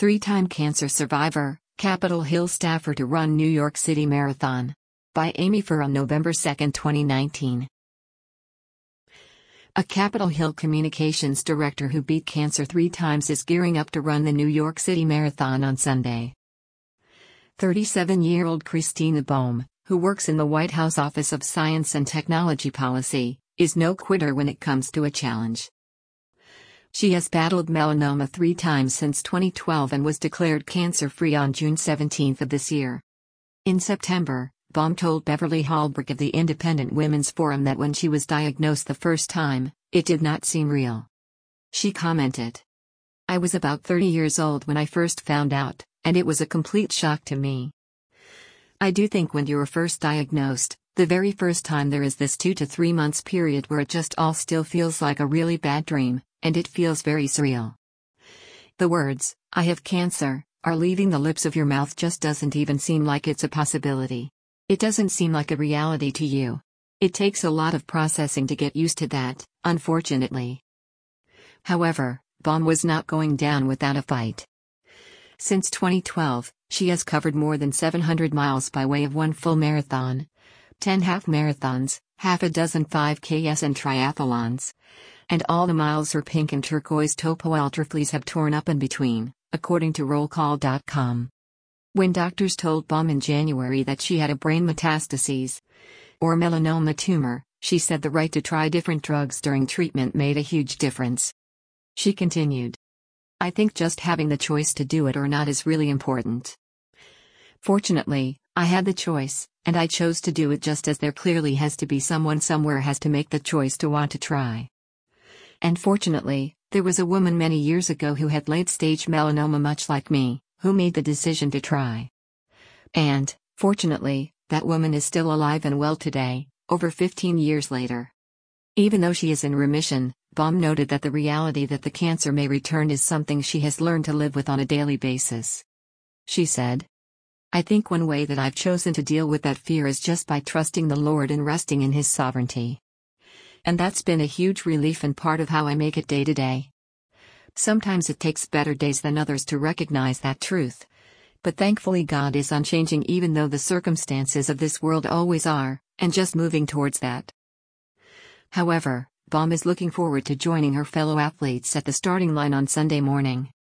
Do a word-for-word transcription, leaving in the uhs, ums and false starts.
Three-time cancer survivor, Capitol Hill staffer to run New York City Marathon. By Amy Furr on November second, twenty nineteen. A Capitol Hill communications director who beat cancer three times is gearing up to run the New York City Marathon on Sunday. thirty-seven-year-old Christina Bohm, who works in the White House Office of Science and Technology Policy, is no quitter when it comes to a challenge. She has battled melanoma three times since twenty twelve and was declared cancer-free on June seventeenth of this year. In September, Bohm told Beverly Hallbrook of the Independent Women's Forum that when she was diagnosed the first time, it did not seem real. She commented, "I was about thirty years old when I first found out, and it was a complete shock to me. I do think when you're first diagnosed, the very first time there is this two to three months period where it just all still feels like a really bad dream, and it feels very surreal. The words, 'I have cancer,' are leaving the lips of your mouth just doesn't even seem like it's a possibility. It doesn't seem like a reality to you. It takes a lot of processing to get used to that, unfortunately." However, Bohm was not going down without a fight. Since twenty twelve, she has covered more than seven hundred miles by way of one full marathon, ten half marathons, half a dozen five Ks and triathlons, and all the miles her pink and turquoise Topo Ultra fleas have torn up in between, according to roll call dot com. When doctors told Bohm in January that she had a brain metastases, or melanoma tumor, she said the right to try different drugs during treatment made a huge difference. She continued, "I think just having the choice to do it or not is really important. Fortunately, I had the choice, and I chose to do it just as there clearly has to be someone somewhere has to make the choice to want to try. And fortunately, there was a woman many years ago who had late-stage melanoma much like me, who made the decision to try. And, fortunately, that woman is still alive and well today, over fifteen years later." Even though she is in remission, Bohm noted that the reality that the cancer may return is something she has learned to live with on a daily basis. She said, "I think one way that I've chosen to deal with that fear is just by trusting the Lord and resting in His sovereignty. And that's been a huge relief and part of how I make it day to day. Sometimes it takes better days than others to recognize that truth. But thankfully God is unchanging even though the circumstances of this world always are, and just moving towards that." However, Bohm is looking forward to joining her fellow athletes at the starting line on Sunday morning.